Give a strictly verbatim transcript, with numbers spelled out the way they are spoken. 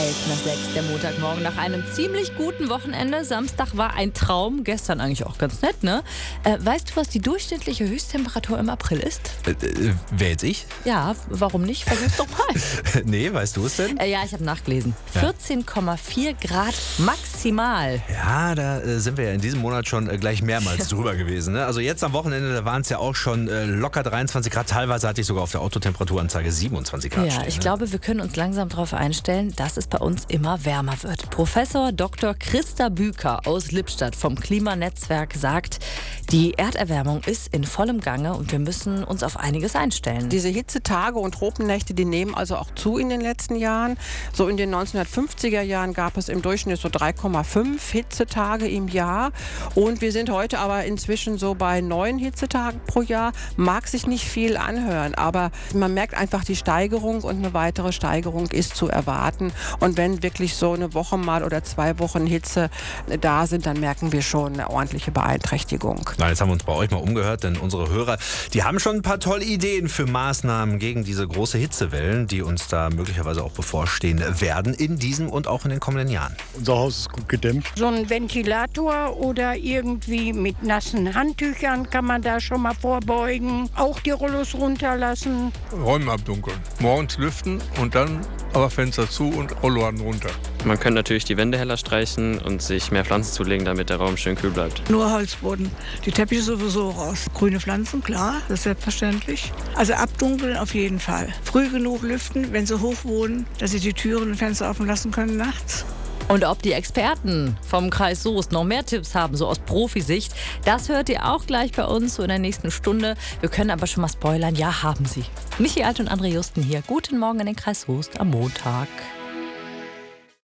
elf nach sechs, der Montagmorgen nach einem ziemlich guten Wochenende. Samstag war ein Traum, gestern eigentlich auch ganz nett, ne? Äh, weißt du, was die durchschnittliche Höchsttemperatur im April ist? Äh, äh, wer jetzt ich? Ja, warum nicht? Versuch's doch mal. Nee, weißt du es denn? Äh, ja, ich habe nachgelesen. Ja. vierzehn Komma vier Grad maximal. Ja, da äh, sind wir ja in diesem Monat schon äh, gleich mehrmals drüber gewesen. Ne? Also jetzt am Wochenende, da waren es ja auch schon äh, locker dreiundzwanzig Grad. Teilweise hatte ich sogar auf der Autotemperaturanzeige siebenundzwanzig Grad Ja, stehen. ich ne? glaube, wir können uns langsam darauf einstellen, dass es bei uns immer wärmer wird. Professor Doktor Christa Büker aus Lippstadt vom Klimanetzwerk sagt, die Erderwärmung ist in vollem Gange und wir müssen uns auf einiges einstellen. Diese Hitzetage und Tropennächte, die nehmen also auch zu in den letzten Jahren. So in den neunzehnhundertfünfziger Jahren gab es im Durchschnitt so drei Komma fünf Hitzetage im Jahr. Und wir sind heute aber inzwischen so bei neun Hitzetagen pro Jahr. Mag sich nicht viel anhören, aber man merkt einfach die Steigerung und eine weitere Steigerung ist zu erwarten. Und wenn wirklich so eine Woche mal oder zwei Wochen Hitze da sind, dann merken wir schon eine ordentliche Beeinträchtigung. Na, jetzt haben wir uns bei euch mal umgehört, denn unsere Hörer, die haben schon ein paar tolle Ideen für Maßnahmen gegen diese große Hitzewellen, die uns da möglicherweise auch bevorstehen werden in diesem und auch in den kommenden Jahren. Unser Haus ist gut gedämmt. So ein Ventilator oder irgendwie mit nassen Handtüchern kann man da schon mal vorbeugen. Auch die Rollos runterlassen. Räume abdunkeln. Morgens lüften und dann aber Fenster zu und Rollladen runter. Man könnte natürlich die Wände heller streichen und sich mehr Pflanzen zulegen, damit der Raum schön kühl bleibt. Nur Holzboden. Die Teppiche sowieso raus. Grüne Pflanzen, klar, das ist selbstverständlich. Also abdunkeln auf jeden Fall. Früh genug lüften, wenn sie hoch wohnen, dass sie die Türen und Fenster offen lassen können nachts. Und ob die Experten vom Kreis Soest noch mehr Tipps haben, so aus Profisicht, das hört ihr auch gleich bei uns so in der nächsten Stunde. Wir können aber schon mal spoilern, ja, haben sie. Michi Alt und André Justen hier. Guten Morgen in den Kreis Soest am Montag.